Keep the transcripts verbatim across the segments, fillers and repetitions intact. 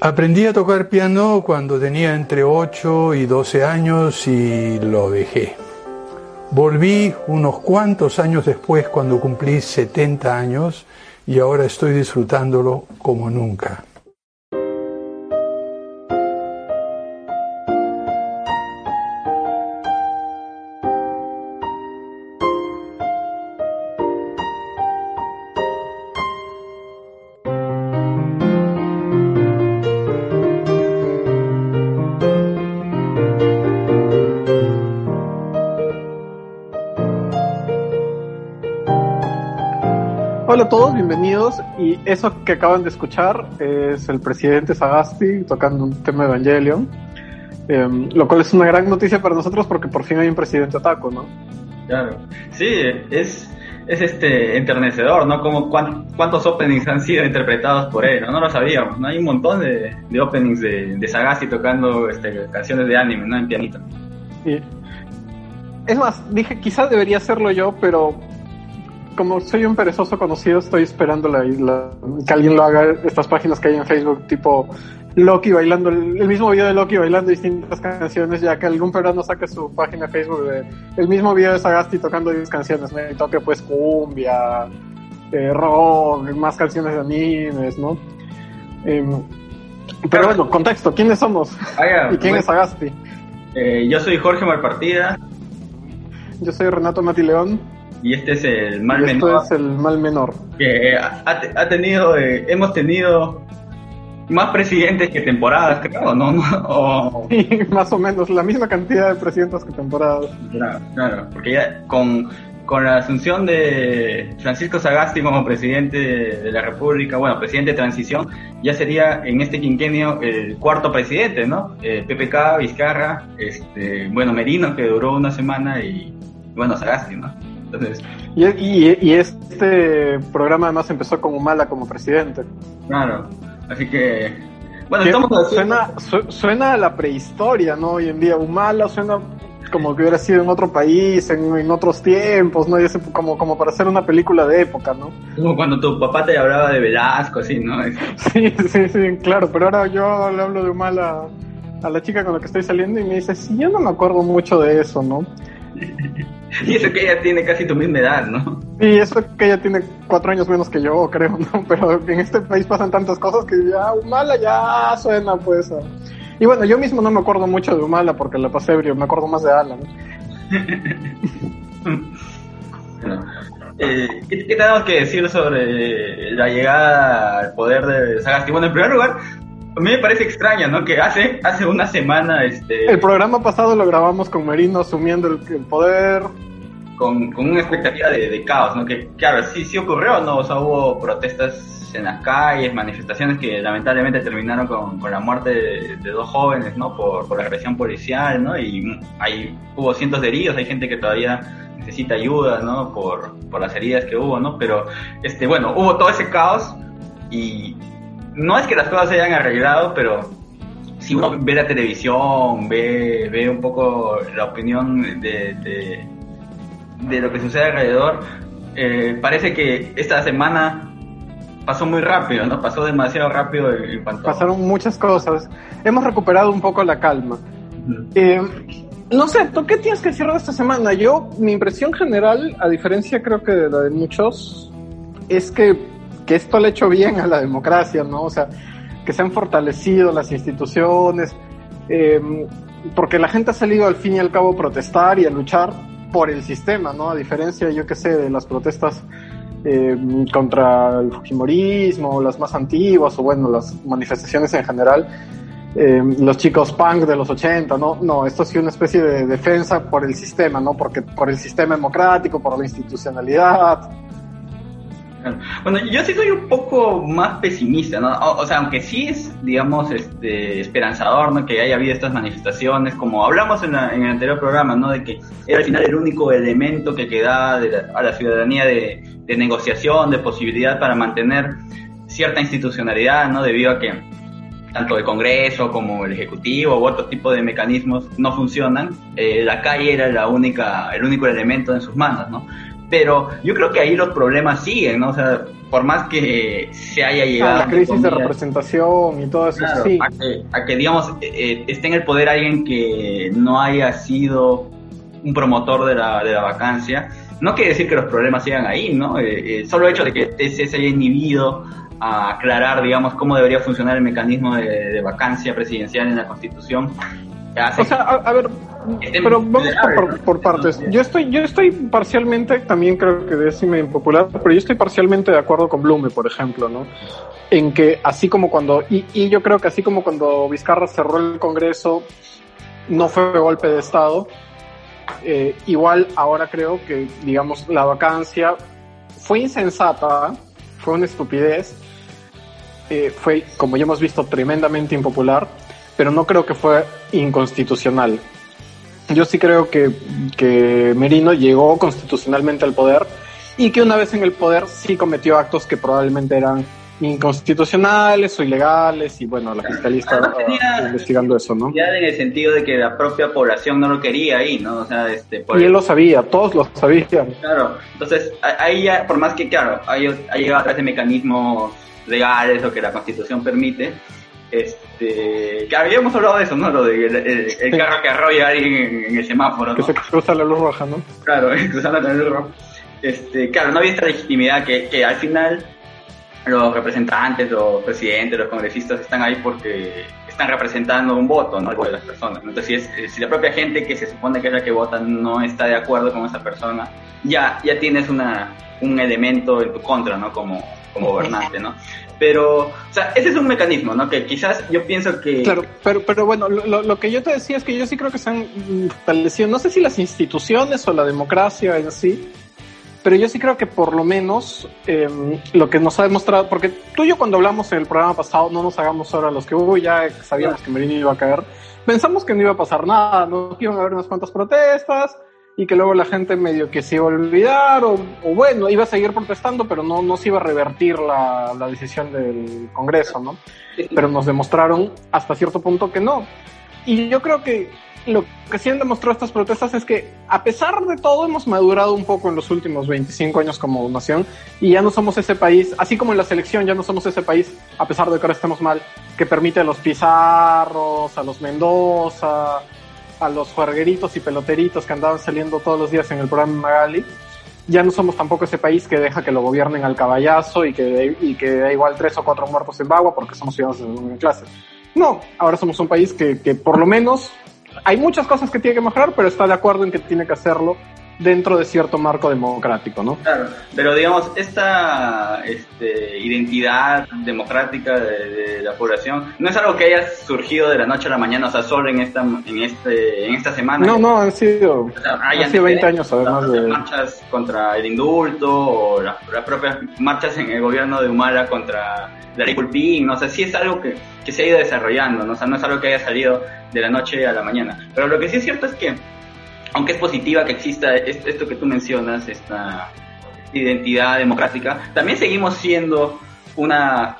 Aprendí a tocar piano cuando tenía entre ocho y doce años y lo dejé. Volví unos cuantos años después cuando cumplí setenta años y ahora estoy disfrutándolo como nunca. Hola a todos, bienvenidos, y eso que acaban de escuchar es el presidente Sagasti tocando un tema de Evangelion, eh, lo cual es una gran noticia para nosotros porque por fin hay un presidente otaku, ¿no? Claro, sí, es, es este enternecedor, ¿no? Como cuán, cuántos openings han sido interpretados por él, ¿no? No lo sabíamos, ¿no? Hay un montón de, de openings de, de Sagasti tocando este, canciones de anime, ¿no? En pianito. Sí. Es más, dije quizás debería hacerlo yo, pero como soy un perezoso conocido, estoy esperando la, la, que alguien lo haga. Estas páginas que hay en Facebook, tipo Loki bailando, el, el mismo video de Loki bailando distintas canciones, ya que algún peruano saque su página de Facebook de el mismo video de Sagasti tocando diez canciones, ¿no? Y toque pues cumbia, eh, rock, más canciones de animes, ¿no? Eh, pero bueno, contexto, ¿quiénes somos? Ah, yeah, ¿Y quién bueno, es Sagasti? Eh, yo soy Jorge Malpartida. Yo soy Renato Mati León. Y este es el mal y esto menor. es el mal menor. Que ha, ha tenido, eh, hemos tenido más presidentes que temporadas, creo, ¿no? ¿no? O... Sí, más o menos, la misma cantidad de presidentes que temporadas. Claro, claro, porque ya con, con la asunción de Francisco Sagasti como presidente de la República, bueno, presidente de transición, ya sería en este quinquenio el cuarto presidente, ¿no? Eh, P P K, Vizcarra, este, bueno, Merino, que duró una semana, y bueno, Sagasti, ¿no? Entonces, y, y, y este programa además empezó con Humala como presidente. Claro, así que bueno, estamos haciendo... suena, su, suena a la prehistoria, ¿no? Hoy en día Humala suena como que hubiera sido en otro país, en, en otros tiempos, ¿no? Y ese, como, como para hacer una película de época, ¿no? Como cuando tu papá te hablaba de Velasco, así, ¿no? Sí, sí, sí, claro, pero ahora yo le hablo de Humala a la chica con la que estoy saliendo y me dice, sí, yo no me acuerdo mucho de eso, ¿no? Y eso que ella tiene casi tu misma edad, ¿no? Y eso que ella tiene cuatro años menos que yo, creo, ¿no? Pero en este país pasan tantas cosas que ya Humala ya suena, pues. A... Y bueno, yo mismo no me acuerdo mucho de Humala porque la pasé ebrio, me acuerdo más de Alan. Bueno, eh, ¿qué, ¿Qué tenemos que decir sobre la llegada al poder de Sagasti? Bueno, en primer lugar, a mí me parece extraño, ¿no? Que hace hace una semana... este El programa pasado lo grabamos con Merino asumiendo el, el poder. Con, con una expectativa de, de caos, ¿no? Que claro, sí, sí ocurrió, ¿no? O sea, hubo protestas en las calles, manifestaciones que lamentablemente terminaron con, con la muerte de, de dos jóvenes, ¿no? Por, por la agresión policial, ¿no? Y hay, hubo cientos de heridos, hay gente que todavía necesita ayuda, ¿no? Por, por las heridas que hubo, ¿no? Pero, este, bueno, hubo todo ese caos y... No es que las cosas se hayan arreglado, pero si uno ve la televisión, ve, ve un poco la opinión de, de, de lo que sucede alrededor, eh, parece que esta semana pasó muy rápido, ¿no? Pasó demasiado rápido en cuanto... Pasaron muchas cosas. Hemos recuperado un poco la calma. Uh-huh. Eh, no sé, ¿tú qué tienes que decir de esta semana? Yo, mi impresión general, a diferencia creo que de la de muchos, es que que esto le ha hecho bien a la democracia, ¿no? O sea, que se han fortalecido las instituciones, eh, porque la gente ha salido al fin y al cabo a protestar y a luchar por el sistema, ¿no? A diferencia, yo qué sé, de las protestas eh, contra el fujimorismo, las más antiguas, o bueno, las manifestaciones en general, eh, los chicos punk de los ochenta, ¿no? No, esto ha sido una especie de defensa por el sistema, ¿no? Porque por el sistema democrático, por la institucionalidad. Bueno, yo sí soy un poco más pesimista, ¿no? O, o sea, aunque sí es, digamos, este, esperanzador, ¿no? Que haya habido estas manifestaciones, como hablamos en, la, en el anterior programa, ¿no? De que era al final el único elemento que quedaba de la, a la ciudadanía de, de negociación, de posibilidad para mantener cierta institucionalidad, ¿no? Debido a que tanto el Congreso como el Ejecutivo u otro tipo de mecanismos no funcionan, eh, la calle era la única, el único elemento en sus manos, ¿no? Pero yo creo que ahí los problemas siguen, ¿no? O sea, por más que se haya llegado... Ah, la crisis comillas, de representación y todo eso, claro, sí. A que, a que digamos, eh, esté en el poder alguien que no haya sido un promotor de la, de la vacancia, no quiere decir que los problemas sigan ahí, ¿no? Eh, eh, solo el hecho de que T C se haya inhibido a aclarar, digamos, cómo debería funcionar el mecanismo de, de vacancia presidencial en la Constitución. O sea, a, a ver, pero vamos por, por partes. Yo estoy, yo estoy parcialmente, también creo que es medio impopular, pero yo estoy parcialmente de acuerdo con Blume, por ejemplo, ¿no? En que así como cuando, y, y yo creo que así como cuando Vizcarra cerró el Congreso, no fue golpe de Estado, eh, igual ahora creo que, digamos, la vacancia fue insensata, fue una estupidez, eh, fue, como ya hemos visto, tremendamente impopular, pero no creo que fue inconstitucional. Yo sí creo que, que Merino llegó constitucionalmente al poder y que una vez en el poder sí cometió actos que probablemente eran inconstitucionales o ilegales y bueno, la fiscalía está uh, investigando eso, ¿no? Ya en el sentido de que la propia población no lo quería ahí, ¿no? O sea, este... Por y él lo sabía, todos lo sabían. Claro, entonces ahí ya, por más que, claro, ha llegado a través de mecanismos legales o que la Constitución permite, este, que habíamos hablado de eso, ¿no? Lo de el, el, el carro que arrolla a alguien en, en el semáforo, ¿no? Que se cruza la luz roja, ¿no? Claro, cruzando la luz roja. Este, claro, no había esta legitimidad que, que al final los representantes, los presidentes, los congresistas están ahí porque están representando un voto, ¿no? Algo de las personas. Entonces, si, es, si la propia gente que se supone que es la que vota no está de acuerdo con esa persona, ya, ya tienes una, un elemento en tu contra, ¿no? Como, como gobernante, ¿no? Pero, o sea, ese es un mecanismo, ¿no? Que quizás yo pienso que... Claro, pero, pero bueno, lo, lo que yo te decía es que yo sí creo que se han fortalecido, no sé si las instituciones o la democracia en sí, pero yo sí creo que por lo menos eh, lo que nos ha demostrado, porque tú y yo cuando hablamos en el programa pasado, no nos hagamos ahora los que hubo, ya sabíamos que Merino iba a caer, pensamos que no iba a pasar nada, no iban a haber unas cuantas protestas y que luego la gente medio que se iba a olvidar o, o bueno, iba a seguir protestando, pero no, no se iba a revertir la, la decisión del Congreso, ¿no? Pero nos demostraron hasta cierto punto que no. Y yo creo que lo que sí han demostrado estas protestas es que a pesar de todo hemos madurado un poco en los últimos veinticinco años como nación y ya no somos ese país, así como en la selección ya no somos ese país, a pesar de que ahora estemos mal, que permite a los Pizarros, a los Mendoza, a los juergueritos y peloteritos que andaban saliendo todos los días en el programa Magali. Ya no somos tampoco ese país que deja que lo gobiernen al caballazo y que, y que da igual tres o cuatro muertos en Bagua porque somos ciudadanos de segunda clase. No, ahora somos un país que, que por lo menos hay muchas cosas que tiene que mejorar, pero está de acuerdo en que tiene que hacerlo dentro de cierto marco democrático, ¿no? Claro, pero digamos, esta este, identidad democrática de, de la población no es algo que haya surgido de la noche a la mañana, o sea, solo en esta, en este, en esta semana. No, no, han sido, o sea, hay han sido veinte años además las de... marchas contra el indulto, o las, las propias marchas en el gobierno de Humala contra la ley Pulpín, no sé, sí es algo que, que se ha ido desarrollando, ¿no? O sea, no es algo que haya salido de la noche a la mañana. Pero lo que sí es cierto es que aunque es positiva que exista esto que tú mencionas, esta identidad democrática, también seguimos siendo una,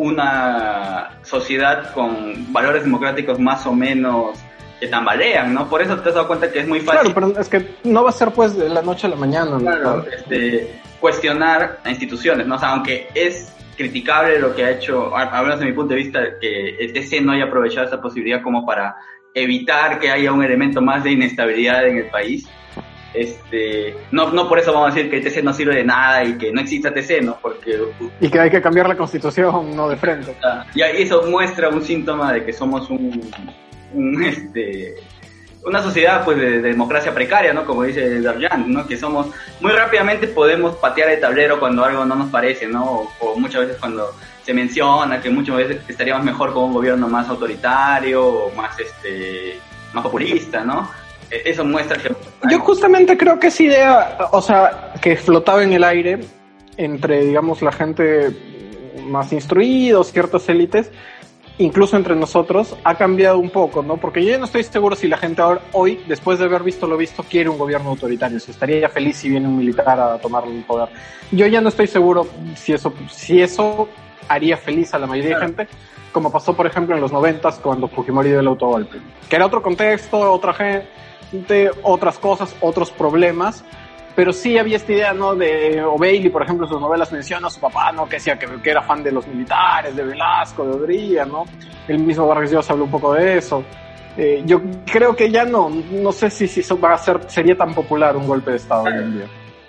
una sociedad con valores democráticos más o menos que tambalean, ¿no? Por eso te has dado cuenta que es muy fácil. Claro, pero es que no va a ser pues de la noche a la mañana, ¿no? Claro, este, cuestionar a instituciones, ¿no? O sea, aunque es criticable lo que ha hecho, hablando desde mi punto de vista, que el T C no haya aprovechado esa posibilidad como para evitar que haya un elemento más de inestabilidad en el país. Este, no, no por eso vamos a decir que el T C no sirve de nada y que no exista T C, ¿no? Porque, y que hay que cambiar la Constitución, no de frente. Y eso muestra un síntoma de que somos un, un este, una sociedad pues de, de democracia precaria, ¿no? Como dice Darjan, ¿no? Que somos, muy rápidamente podemos patear el tablero cuando algo no nos parece, ¿no? O, o muchas veces cuando se menciona que muchas veces estaríamos mejor con un gobierno más autoritario o más este más populista, ¿no? Eso muestra que... Yo justamente creo que esa idea, o sea, que flotaba en el aire entre, digamos, la gente más instruida, ciertas élites, incluso entre nosotros, ha cambiado un poco, ¿no? Porque yo no estoy seguro si la gente ahora, hoy, después de haber visto lo visto, quiere un gobierno autoritario, si estaría ya feliz si viene un militar a tomar el poder. Yo ya no estoy seguro si eso, si eso haría feliz a la mayoría claro. de gente, como pasó, por ejemplo, en los noventas cuando Fujimori dio el autogolpe. Que era otro contexto, otra gente, otras cosas, otros problemas, pero sí había esta idea, ¿no? De O'Bailey, por ejemplo, en sus novelas menciona a su papá, ¿no? Que decía que, que era fan de los militares, de Velasco, de Odría, ¿no? El mismo Vargas Llosa habló un poco de eso. Eh, yo creo que ya no, no sé si, si eso va a ser, sería tan popular un golpe de Estado hoy en día.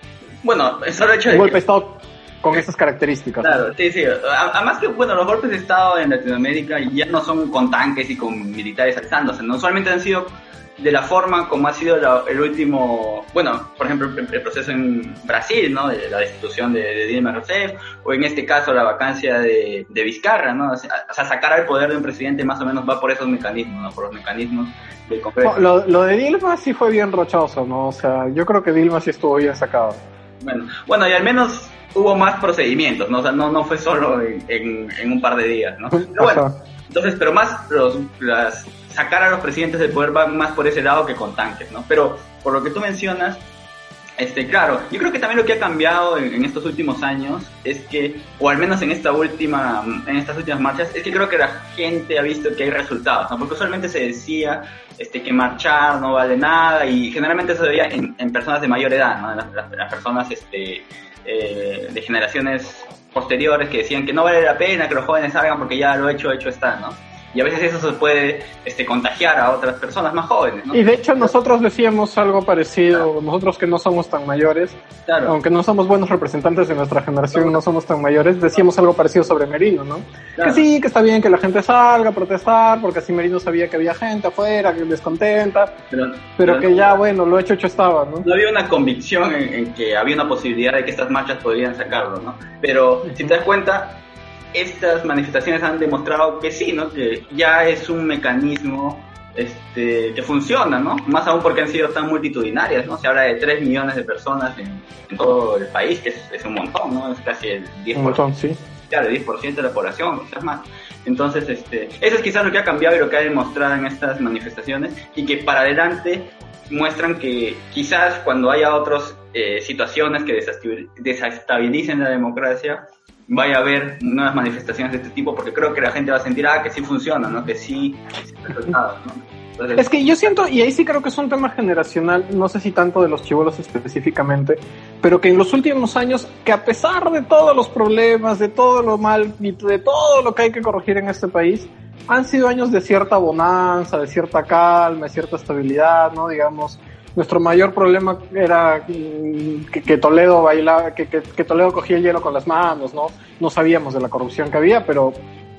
Bueno, es solo el hecho de un golpe que... de Estado con esas características. Claro, ¿no? sí, sí. Además que, bueno, los golpes de Estado en Latinoamérica ya no son con tanques y con militares alzándose, ¿no? Usualmente han sido de la forma como ha sido la, el último, bueno, por ejemplo, el, el proceso en Brasil, ¿no? De la destitución de, de Dilma Rousseff, o en este caso la vacancia de, de Vizcarra, ¿no? O sea, o sea, sacar al poder de un presidente más o menos va por esos mecanismos, ¿no? Por los mecanismos del Congreso. No, lo, lo de Dilma sí fue bien rochoso, ¿no? O sea, yo creo que Dilma sí estuvo bien sacado. Bueno, bueno, y al menos hubo más procedimientos, ¿no? O sea, no, no fue solo en, en, en un par de días, ¿no? Pero bueno, entonces, pero más los, las, sacar a los presidentes del poder va más por ese lado que con tanques, ¿no? Pero por lo que tú mencionas, este, claro, yo creo que también lo que ha cambiado en, en estos últimos años es que, o al menos en esta última, en estas últimas marchas, es que creo que la gente ha visto que hay resultados, ¿no? Porque usualmente se decía este, que marchar no vale nada y generalmente se veía en, en personas de mayor edad, ¿no? Las, las, las personas este, eh, de generaciones posteriores que decían que no vale la pena que los jóvenes salgan porque ya lo hecho, hecho está, ¿no? Y a veces eso se puede este, contagiar a otras personas más jóvenes, ¿no? Y de hecho nosotros decíamos algo parecido, claro. Nosotros que no somos tan mayores, claro. Aunque no somos buenos representantes de nuestra generación, claro. No somos tan mayores, decíamos algo parecido sobre Merino, ¿no? Claro. Que sí, que está bien que la gente salga a protestar, porque así Merino sabía que había gente afuera, que descontenta, pero, pero, pero que ya, bueno, lo hecho, hecho estaba, ¿no? No había una convicción en, en que había una posibilidad de que estas marchas podrían sacarlo, ¿no? Pero, uh-huh. Si te das cuenta, estas manifestaciones han demostrado que sí, ¿no? Que ya es un mecanismo este, que funciona, ¿no? Más aún porque han sido tan multitudinarias, ¿no? Se habla de tres millones de personas en, en todo el país, que es, es un montón, ¿no? Es casi el diez por ciento. Un montón, sí. Claro, el diez por ciento de la población, quizás más. Entonces, este, eso es quizás lo que ha cambiado y lo que ha demostrado en estas manifestaciones y que para adelante muestran que quizás cuando haya otras eh, situaciones que desestabilicen la democracia, vaya a haber nuevas manifestaciones de este tipo, porque creo que la gente va a sentir, ah, que sí funciona, ¿no? Que sí, sí resultados, ¿no? Entonces, es que yo siento, y ahí sí creo que es un tema generacional, no sé si tanto de los chibolos específicamente, pero que en los últimos años, que a pesar de todos los problemas, de todo lo mal, y de todo lo que hay que corregir en este país, han sido años de cierta bonanza, de cierta calma, de cierta estabilidad, ¿no? Digamos, nuestro mayor problema era que, que Toledo bailaba, que, que, que Toledo cogía el hielo con las manos, ¿no? No sabíamos de la corrupción que había, pero,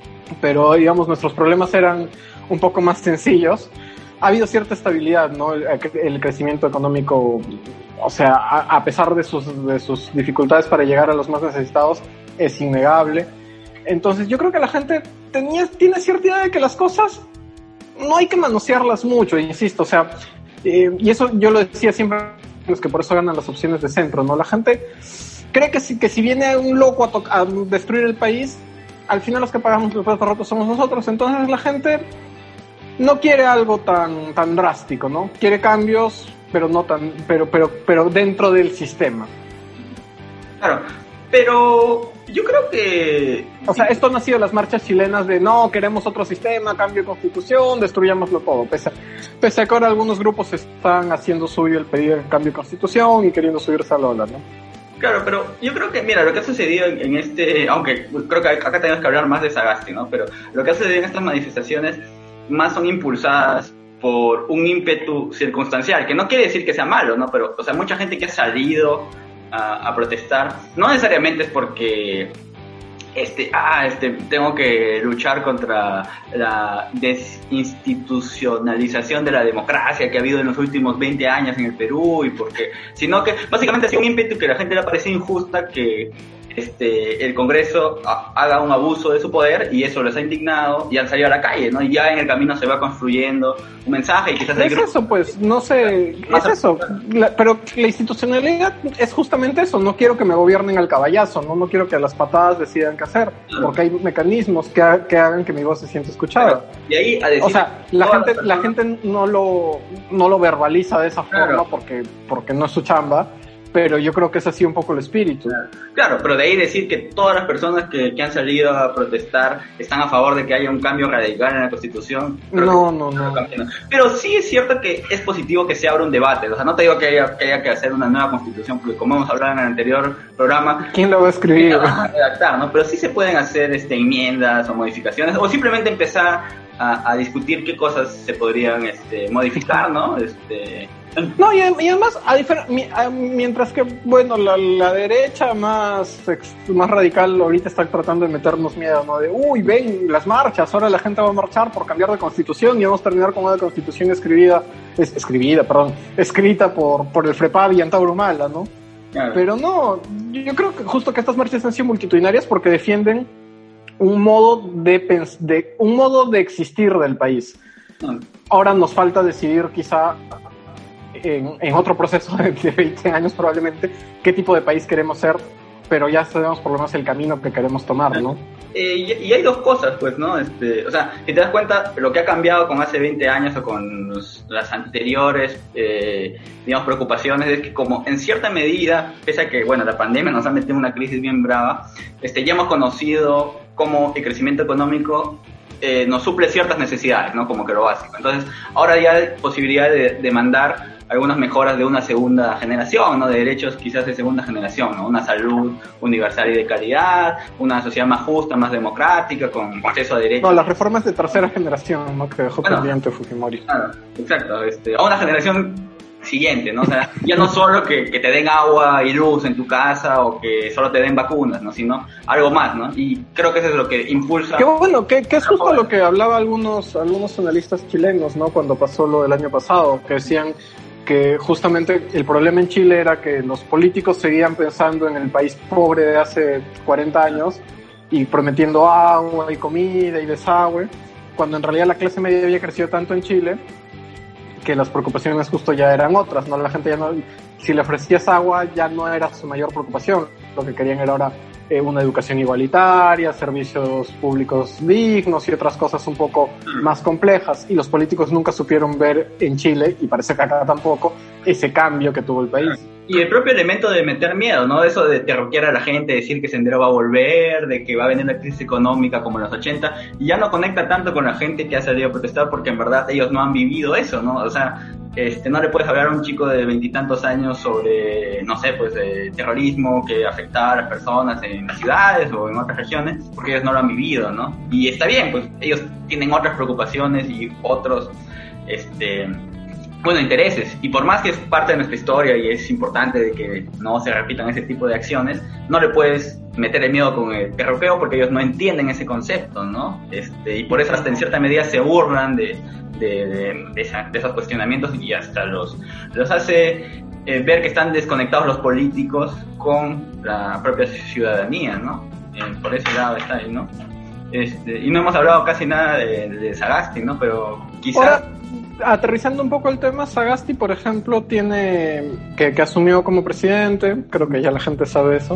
pero digamos, nuestros problemas eran un poco más sencillos. Ha habido cierta estabilidad, ¿no? El, el crecimiento económico, o sea, a, a pesar de sus, de sus dificultades para llegar a los más necesitados, es innegable. Entonces, yo creo que la gente tenía, tiene cierta idea de que las cosas no hay que manosearlas mucho, insisto, o sea, Eh, y eso yo lo decía siempre, los que por eso ganan las opciones de centro, ¿no? La gente cree que si, que si viene un loco a, to- a destruir el país, al final los que pagamos los platos rotos somos nosotros. Entonces la gente no quiere algo tan, tan drástico, ¿no? Quiere cambios, pero no tan, pero, pero, pero dentro del sistema. Claro, pero yo creo que... O sea, esto no ha sido las marchas chilenas de no, queremos otro sistema, cambio de constitución, destruyámoslo todo. Pese a, pese a que ahora algunos grupos están haciendo suyo el pedir el cambio de constitución y queriendo subirse al ola, ¿no? Claro, pero yo creo que, mira, lo que ha sucedido en, en este... Aunque creo que acá tenemos que hablar más de Sagasti, ¿no? Pero lo que ha sucedido en estas manifestaciones más son impulsadas por un ímpetu circunstancial, que no quiere decir que sea malo, ¿no? Pero, o sea, mucha gente que ha salido A, a protestar, no necesariamente es porque este, ah, este, tengo que luchar contra la desinstitucionalización de la democracia que ha habido en los últimos veinte años en el Perú, y porque, sino que básicamente ha sido un ímpetu que a la gente le parece injusta que este, el Congreso a, haga un abuso de su poder, y eso les ha indignado y han salido a la calle, ¿no? Y ya en el camino se va construyendo un mensaje y quizás es eso, pues, no sé, es eso, la, pero la institucionalidad es justamente eso. No quiero que me gobiernen al caballazo, no, no quiero que a las patadas decidan qué hacer, porque hay mecanismos que, ha, que hagan que mi voz se sienta escuchada. Y ahí a decir, o sea, la gente, la gente no lo, no lo verbaliza de esa forma, claro, porque, porque no es su chamba. pero yo creo que es así un poco el espíritu. Claro, claro, pero de ahí decir que todas las personas que, que han salido a protestar están a favor de que haya un cambio radical en la Constitución. No, no, no. Pero sí es cierto que es positivo que se abra un debate. O sea, no te digo que haya que, haya que hacer una nueva Constitución, porque como hemos hablado en el anterior programa... ¿Quién lo va a escribir? A redactar, ¿no? Pero sí se pueden hacer este, enmiendas o modificaciones, o simplemente empezar a, a discutir qué cosas se podrían este, modificar, ¿no? Este... No, y, y además, a difer- mi, a, mientras que, bueno, la, la derecha más, ex, más radical ahorita está tratando de meternos miedo, ¿no? De, uy, ven, las marchas, ahora la gente va a marchar por cambiar de constitución y vamos a terminar con una constitución escribida, es, escribida, perdón, escrita por, por el FREPAV y Antauro Humala, ¿no? Claro. Pero no, yo creo que justo que estas marchas han sido multitudinarias porque defienden un modo de, pens- de, un modo de existir del país. Ahora nos falta decidir quizá... En, en otro proceso de, de veinte años probablemente, qué tipo de país queremos ser, pero ya sabemos por lo menos el camino que queremos tomar, ¿no? Eh, y, y hay dos cosas, pues, ¿no? Este, o sea, si te das cuenta, lo que ha cambiado con hace veinte años o con los, las anteriores, eh, digamos, preocupaciones, es que como en cierta medida, pese a que, bueno, la pandemia nos ha metido en una crisis bien brava, este, ya hemos conocido cómo el crecimiento económico eh, nos suple ciertas necesidades, ¿no? Como que lo básico. Entonces, ahora ya hay posibilidad de demandar algunas mejoras de una segunda generación, ¿no? De derechos quizás de segunda generación, ¿no? Una salud universal y de calidad, una sociedad más justa, más democrática, con acceso a derechos. No, las reformas de tercera generación, ¿no? Que dejó bueno, pendiente Fujimori. Claro, exacto, este, a una generación siguiente, ¿no? O sea, ya no solo que, que te den agua y luz en tu casa o que solo te den vacunas, ¿no? Sino algo más, ¿no? Y creo que eso es lo que impulsa... Qué bueno, que, que es justo lo que hablaba algunos, algunos analistas chilenos, ¿no? Cuando pasó lo del año pasado, que decían que justamente el problema en Chile era que los políticos seguían pensando en el país pobre de hace cuarenta años y prometiendo agua y comida y desagüe, cuando en realidad la clase media había crecido tanto en Chile que las preocupaciones justo ya eran otras, ¿no? La gente ya no, si le ofrecías agua ya no era su mayor preocupación, lo que querían era ahora eh, una educación igualitaria, servicios públicos dignos y otras cosas un poco más complejas, y los políticos nunca supieron ver en Chile, y parece que acá tampoco, ese cambio que tuvo el país. Y el propio elemento de meter miedo, ¿no? Eso de terroquear a la gente, decir que Sendero va a volver, de que va a venir la crisis económica como en los ochenta, y ya no conecta tanto con la gente que ha salido a protestar porque en verdad ellos no han vivido eso, ¿no? O sea, este, no le puedes hablar a un chico de veintitantos años sobre, no sé, pues, eh, terrorismo que afectaba a las personas en las ciudades o en otras regiones, porque ellos no lo han vivido, ¿no? Y está bien, pues ellos tienen otras preocupaciones y otros, este... bueno, intereses, y por más que es parte de nuestra historia y es importante de que no se repitan ese tipo de acciones, no le puedes meter el miedo con el terroqueo porque ellos no entienden ese concepto, ¿no? Este, y por eso hasta en cierta medida se burlan de, de, de, de, esa, de esos cuestionamientos y hasta los, los hace eh, ver que están desconectados los políticos con la propia ciudadanía, ¿no? Eh, por ese lado está ahí, ¿no? Este, y no hemos hablado casi nada de, de Sagasti, ¿no? Pero quizás... Aterrizando un poco el tema, Sagasti, por ejemplo, tiene que, que asumió como presidente, creo que ya la gente sabe eso,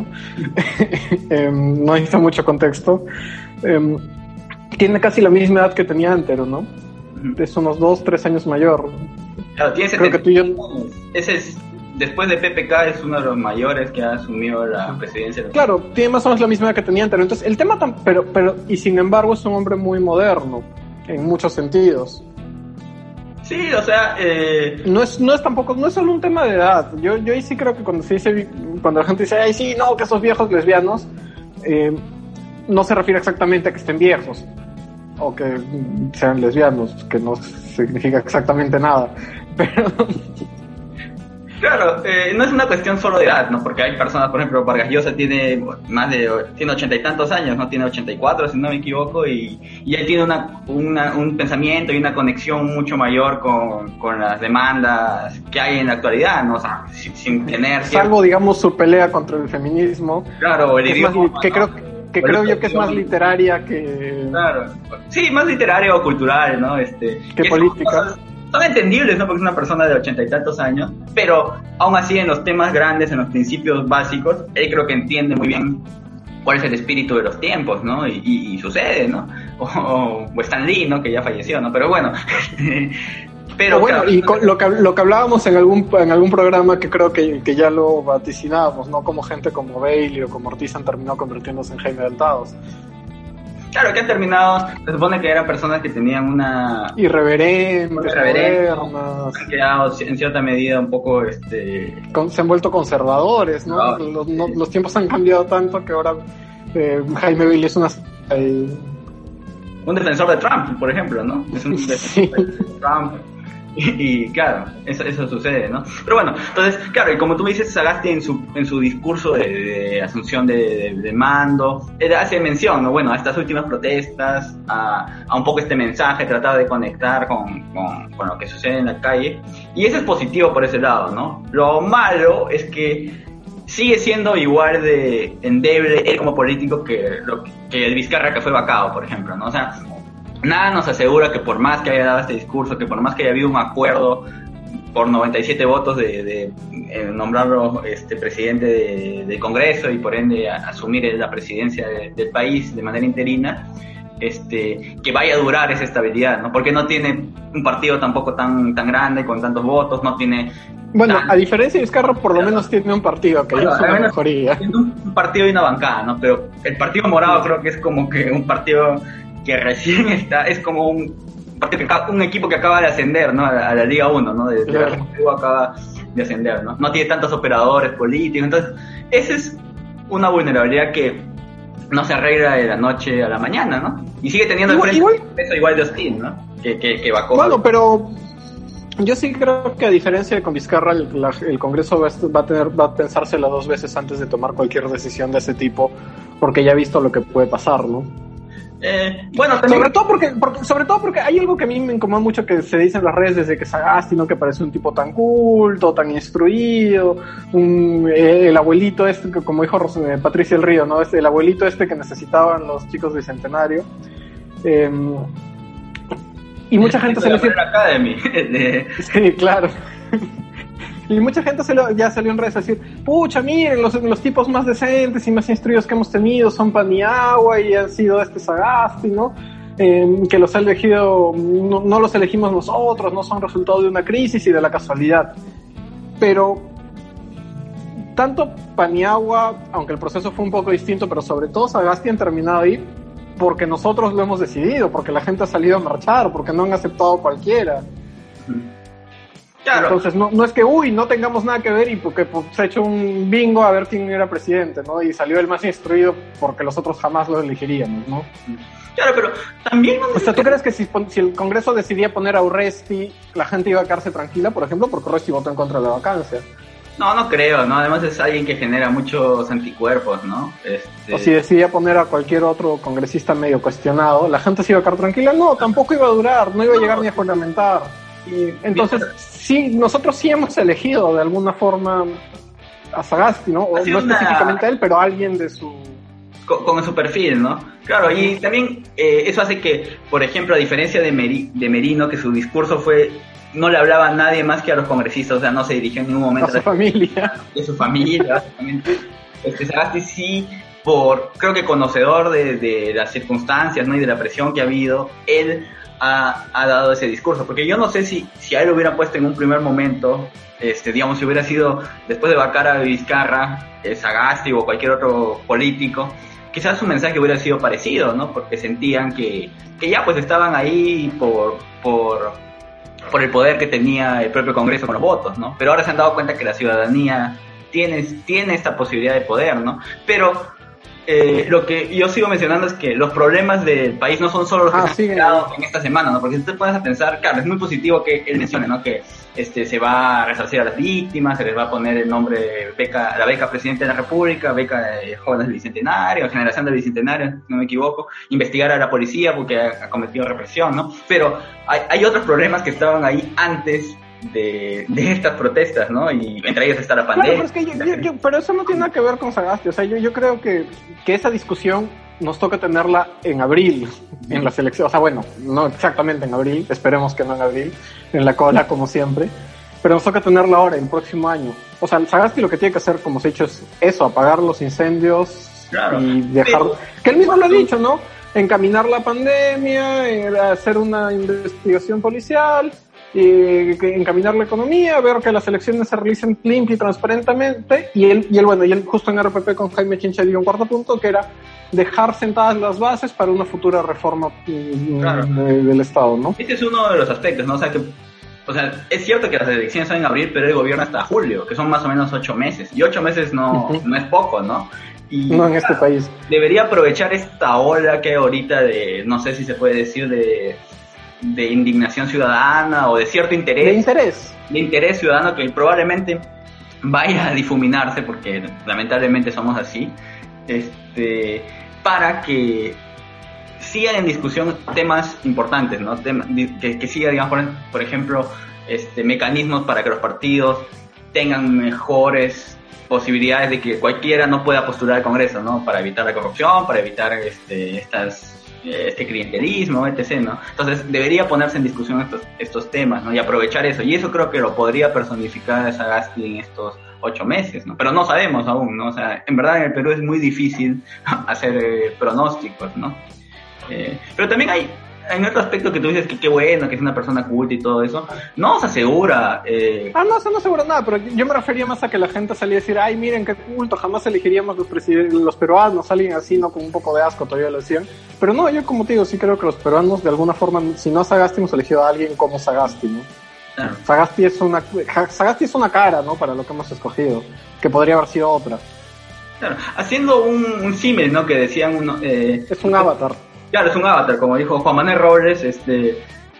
eh, no necesita mucho contexto, eh, tiene casi la misma edad que tenía Antero, ¿no? Uh-huh. Es unos dos, tres años mayor. Claro, tiene creo que tú y yo... Ese es, después de P P K, es uno de los mayores que ha asumido la presidencia. Claro, tiene más o menos la misma edad que tenía Antero, entonces el tema, tan, pero, pero, y sin embargo es un hombre muy moderno, en muchos sentidos. Sí, o sea, eh... no es no es tampoco no es solo un tema de edad. Yo yo ahí sí creo que cuando se dice cuando la gente dice, "Ay, sí, no, que esos viejos lesbianos", eh, no se refiere exactamente a que estén viejos o que sean lesbianos, que no significa exactamente nada. Pero claro, eh, no es una cuestión solo de edad, ¿no? Porque hay personas, por ejemplo, Vargas Llosa tiene más de, tiene ochenta y tantos años, ¿no? Tiene ochenta y cuatro, si no me equivoco, y, y él tiene una, una, un pensamiento y una conexión mucho mayor con, con las demandas que hay en la actualidad, ¿no? O sea, sin, sin tener... Salvo, digamos, su pelea contra el feminismo. Claro, el que idioma, más, que ¿no? creo que creo yo que es más literaria que... Claro, sí, más literaria o cultural, ¿no? Este, que política. Son entendibles, ¿no? Porque es una persona de ochenta y tantos años, pero aún así en los temas grandes, en los principios básicos, él creo que entiende muy bien cuál es el espíritu de los tiempos, ¿no? Y, y, y sucede, ¿no? O, o Stan Lee, ¿no? Que ya falleció, ¿no? Pero bueno, Pero bueno, claro, y con lo que lo que hablábamos en algún en algún programa que creo que, que ya lo vaticinábamos, ¿no? Como gente como Bailey o como Ortiz han terminado convirtiéndose en Jaime Deltados. Claro, que han terminado, se supone que eran personas que tenían una... Irreverentes, Irreverentes, modernas. Han quedado en cierta medida un poco, este... Con, se han vuelto conservadores, ¿no? Ah, los, no los tiempos han cambiado tanto que ahora eh, Jaime Bailey es una... Eh, un defensor de Trump, por ejemplo, ¿no? Es un defensor sí. de Trump. Y, y claro, eso, eso sucede, ¿no? Pero bueno, entonces, claro, y como tú me dices, Sagasti en su en su discurso de, de asunción de, de, de mando, él hace mención, ¿no? Bueno, a estas últimas protestas, a, a un poco este mensaje, trataba de conectar con, con, con lo que sucede en la calle, y eso es positivo por ese lado, ¿no? Lo malo es que sigue siendo igual de endeble él como político que, lo, que el Vizcarra que fue vacado, por ejemplo, ¿no? O sea, nada nos asegura que por más que haya dado este discurso, que por más que haya habido un acuerdo por noventa y siete votos de, de, de nombrarlo este presidente de, del Congreso y por ende a, asumir la presidencia de, del país de manera interina, este que vaya a durar esa estabilidad, ¿no? Porque no tiene un partido tampoco tan tan grande con tantos votos, no tiene... Bueno, tan... a diferencia de Vizcarra, por lo menos tiene un partido, que bueno, es una mejoría. Tiene un partido y una bancada, ¿no? Pero el Partido Morado creo que es como que un partido... que recién está, es como un un equipo que acaba de ascender, ¿no? A la, a la Liga uno, ¿no? De, de la acaba de ascender, ¿no? No tiene tantos operadores políticos, entonces esa es una vulnerabilidad que no se arregla de la noche a la mañana, ¿no? Y sigue teniendo igual, el frente igual, peso igual de hostil, ¿no? Que, que, que Bacó. Bueno, pero yo sí creo que a diferencia de con Vizcarra, el, la, el Congreso va, va a tener, va a pensársela dos veces antes de tomar cualquier decisión de ese tipo, porque ya ha visto lo que puede pasar, ¿no? Eh, bueno, también... sobre todo porque, porque sobre todo porque hay algo que a mí me incomoda mucho que se dice en las redes desde que Sagasti, ¿no? Que parece un tipo tan culto, tan instruido, un, eh, el abuelito este, que como dijo eh, Patricia El Río, ¿no? Este, el abuelito este que necesitaban los chicos del Bicentenario. Eh, y mucha gente se le dice... Academy. de... Sí, claro. Y mucha gente se lo, ya salió en redes a decir, pucha, miren, los, los tipos más decentes y más instruidos que hemos tenido son Paniagua y han sido este Sagasti, ¿no? Eh, que los ha elegido, no, no los elegimos nosotros, no son resultado de una crisis y de la casualidad. Pero tanto Paniagua, aunque el proceso fue un poco distinto, pero sobre todo Sagasti han terminado ahí porque nosotros lo hemos decidido, porque la gente ha salido a marchar, porque no han aceptado cualquiera. Claro. Entonces no, no es que, uy, no tengamos nada que ver y porque pues, se ha hecho un bingo a ver quién era presidente, ¿no? Y salió el más instruido porque los otros jamás lo elegiríamos, ¿no? Claro, pero también... O sea, ¿tú crees que si, si el Congreso decidía poner a Urresti, la gente iba a quedarse tranquila, por ejemplo, porque Urresti votó en contra de la vacancia? No, no creo, ¿no? Además es alguien que genera muchos anticuerpos, ¿no? Este... O si decidía poner a cualquier otro congresista medio cuestionado, ¿la gente se iba a quedar tranquila? No, tampoco iba a durar, no iba a llegar ni a fundamentar. Y entonces, sí, nosotros sí hemos elegido de alguna forma a Sagasti, ¿no? O, no una... específicamente a él, pero a alguien de su... Con, con su perfil, ¿no? Claro, y también eh, eso hace que, por ejemplo, a diferencia de, Meri, de Merino, que su discurso fue... no le hablaba a nadie más que a los congresistas, o sea, no se dirigió en ningún momento a su familia. De su familia, básicamente. Este, Sagasti sí, por, creo que conocedor de, de las circunstancias, ¿no? Y de la presión que ha habido, él... Ha, ha dado ese discurso, porque yo no sé si, si a él lo hubieran puesto en un primer momento, este, digamos, si hubiera sido después de vacar a Vizcarra, eh, Sagasti o cualquier otro político, quizás su mensaje hubiera sido parecido, ¿no? Porque sentían que, que ya pues estaban ahí por, por, por el poder que tenía el propio Congreso con los votos, ¿no? Pero ahora se han dado cuenta que la ciudadanía tiene, tiene esta posibilidad de poder, ¿no? Pero Eh, lo que yo sigo mencionando es que los problemas del país no son solo los que ah, se han quedado en esta semana, ¿no? Porque si te pones a pensar, claro, es muy positivo que él mencione, ¿no? Que este se va a resarcir a las víctimas, se les va a poner el nombre beca, la beca Presidente de la República, beca de Jóvenes del Bicentenario, Generación del Bicentenario, si no me equivoco, investigar a la policía porque ha, ha cometido represión, ¿no? Pero hay, hay otros problemas que estaban ahí antes De, de estas protestas, ¿no? Y entre ellos está la pandemia. Claro, pero, es que yo, yo, yo, pero eso no tiene nada que ver con Sagasti. O sea, yo, yo creo que, que esa discusión nos toca tenerla en abril, en las elecciones. O sea, bueno, no exactamente en abril, esperemos que no en abril, en la cola como siempre, pero nos toca tenerla ahora, el próximo año. O sea, Sagasti lo que tiene que hacer, como se ha dicho, es eso, apagar los incendios, claro, y dejar... Pero, que él mismo lo ha dicho, ¿no? Encaminar la pandemia, hacer una investigación policial... eh, que encaminar la economía, ver que las elecciones se realicen limpia y transparentemente, y él, y él, bueno, y él justo en R P P con Jaime Chincha dio un cuarto punto, que era dejar sentadas las bases para una futura reforma claro. de, del Estado, ¿no? Este es uno de los aspectos, ¿no? O sea, que, o sea, es cierto que las elecciones son en abril, pero el gobierno hasta julio, que son más o menos ocho meses, y ocho meses no, uh-huh. no es poco, ¿no? Y, no en este claro, país. Debería aprovechar esta ola que hay ahorita de, no sé si se puede decir, de, de indignación ciudadana o de cierto interés. De interés. De interés ciudadano que probablemente vaya a difuminarse, porque lamentablemente somos así, este, para que sigan en discusión temas importantes, ¿no? Tema, que, que siga, digamos, por, por ejemplo, este, mecanismos para que los partidos tengan mejores posibilidades de que cualquiera no pueda postular al Congreso, ¿no? Para evitar la corrupción, para evitar este, estas, este clientelismo, etcétera, ¿no? Entonces debería ponerse en discusión estos, estos temas, ¿no? Y aprovechar eso. Y eso creo que lo podría personificar Sagasti en estos ocho meses, ¿no? Pero no sabemos aún, ¿no? O sea, en verdad en el Perú es muy difícil hacer eh, pronósticos, ¿no? Eh, pero también hay en otro aspecto que tú dices que qué bueno, que es una persona culta y todo eso, no se asegura. Eh... Ah, no, eso no asegura nada, pero yo me refería más a que la gente salía a decir, ay, miren qué culto, jamás elegiríamos los presidentes, los peruanos, alguien así, ¿no? Con un poco de asco, todavía lo decían. Pero no, yo como te digo, sí creo que los peruanos, de alguna forma, si no a Sagasti, hemos elegido a alguien como Sagasti, ¿no? Claro. Sagasti es una, Sagasti es una cara, ¿no? Para lo que hemos escogido, que podría haber sido otra. Claro, haciendo un, un símil, ¿no? Que decían uno... Eh, es un avatar. Claro, es un avatar, como dijo Juan Manuel Robles, este,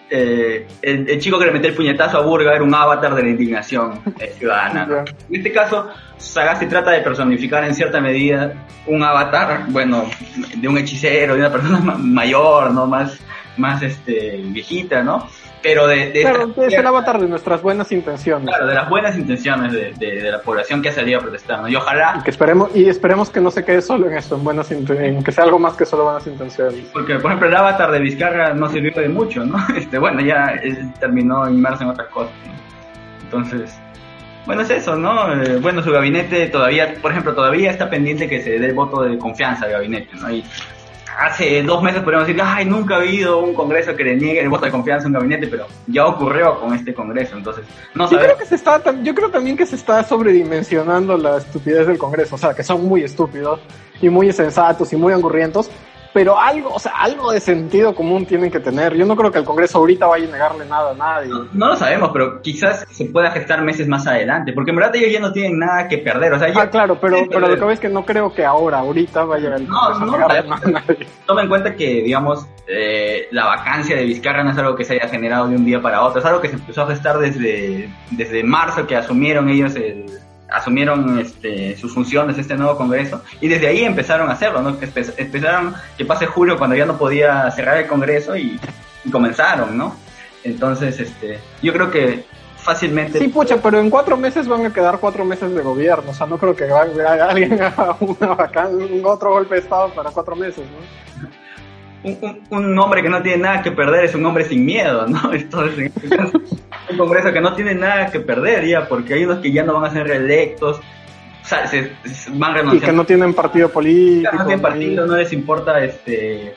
eh, el, el chico que le metió el puñetazo a Burga era un avatar de la indignación eh, ciudadana. Yeah. En este caso, Sagasti trata de personificar en cierta medida un avatar, bueno, de un hechicero, de una persona mayor, ¿no? Más, más este, viejita, ¿no? Pero de, de claro, esta, es el avatar de nuestras buenas intenciones. Claro, de las buenas intenciones de, de, de la población que ha salido a protestar, ¿no? Y ojalá... Y, que esperemos, y esperemos que no se quede solo en eso, en, buenas, en que sea algo más que solo buenas intenciones. Porque, por ejemplo, el avatar de Vizcarra no sirvió de mucho, ¿no? Este, bueno, ya él terminó inmerso en otras cosas, ¿no? Entonces, bueno, es eso, ¿no? Eh, bueno, su gabinete todavía, por ejemplo, todavía está pendiente que se dé el voto de confianza al gabinete, ¿no? Y hace dos meses podríamos decir, ay, nunca ha habido un congreso que le niegue el voto de confianza a un gabinete, pero ya ocurrió con este congreso, entonces no yo creo que se está, yo creo también que se está sobredimensionando la estupidez del congreso, o sea, que son muy estúpidos y muy insensatos y muy angurrientos, pero algo, o sea, algo de sentido común tienen que tener. Yo no creo que el Congreso ahorita vaya a negarle nada a nadie. No, no lo sabemos, pero quizás se pueda gestar meses más adelante, porque en verdad ellos ya no tienen nada que perder. O sea, ya, ah, claro, pero, pero lo que veo es que no creo que ahora, ahorita vaya el no, no, a negarle nada a nadie. Toma en cuenta que, digamos, eh, la vacancia de Vizcarra no es algo que se haya generado de un día para otro, es algo que se empezó a gestar desde, desde marzo, que asumieron ellos el... asumieron este, sus funciones este nuevo Congreso y desde ahí empezaron a hacerlo, ¿no? Empe- empezaron que pase julio cuando ya no podía cerrar el Congreso y, y comenzaron, ¿no? Entonces, este, yo creo que fácilmente... Sí, pucha, pero en cuatro meses van a quedar cuatro meses de gobierno, o sea, no creo que alguien haga una vacancia, un otro golpe de Estado para cuatro meses, ¿no? Un, un, un hombre que no tiene nada que perder es un hombre sin miedo, ¿no? Entonces, en este caso, un Congreso que no tiene nada que perder ya, porque hay unos que ya no van a ser reelectos, o sea, se, se van renunciando. Y que no tienen partido político. No tienen partido, no les importa este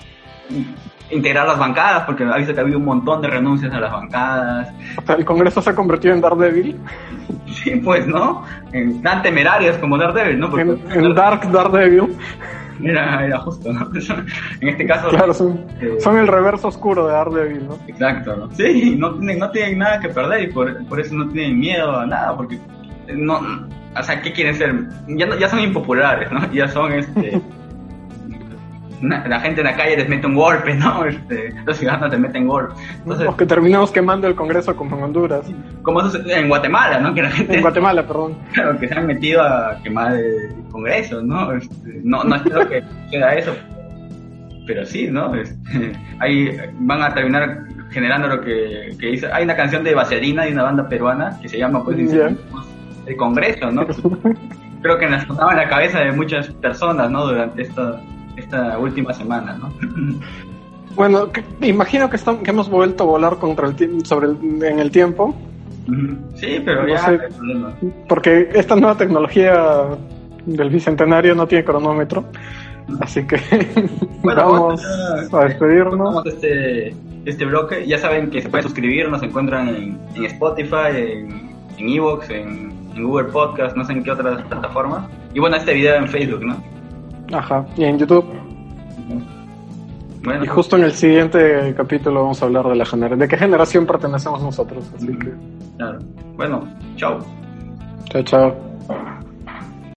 integrar las bancadas, porque ha visto que ha habido un montón de renuncias a las bancadas. O sea, el Congreso se ha convertido en Daredevil. Sí, pues, ¿no? En tan temerarios como Daredevil, ¿no? Porque, en, en Dark Daredevil. Era, era justo, ¿no? En este caso... Claro, son, eh, son el reverso oscuro de Daredevil, ¿no? Exacto, ¿no? Sí, no tienen, no tienen nada que perder y por, por eso no tienen miedo a nada, porque no... O sea, ¿qué quieren ser? Ya, no, ya son impopulares, ¿no? Ya son, este... Una, la gente en la calle les mete un golpe, ¿no? Este, los ciudadanos les meten golpe. Entonces, o que terminamos quemando el Congreso como en Honduras. Como eso en Guatemala, ¿no? Que la gente, en Guatemala, perdón. Claro, que se han metido a quemar el Congreso, ¿no? Este, no, no espero que suceda eso. Pero sí, ¿no? Este, ahí van a terminar generando lo que, que hizo. Hay una canción de Vaselina de una banda peruana que se llama, pues, yeah. El Congreso, ¿no? Creo que nos pasaba en la cabeza de muchas personas, ¿no? Durante esta... esta última semana, ¿no? Bueno, que, imagino que, estamos, que hemos vuelto a volar contra el tiempo, sobre el, en el tiempo. Sí, pero no ya sé, no hay problema. Porque esta nueva tecnología del bicentenario no tiene cronómetro, así que bueno, vamos a, a despedirnos. Este, este bloque. Ya saben que se pueden suscribir, nos encuentran en, en Spotify, en en Evox, en, en Google Podcast, no sé en qué otras plataformas. Y bueno, este video en Facebook, ¿no? Ajá, y en YouTube. Bueno, y justo en el siguiente capítulo vamos a hablar de la gener- de qué generación pertenecemos nosotros, así que... Claro. Bueno, chao. Chao, chao.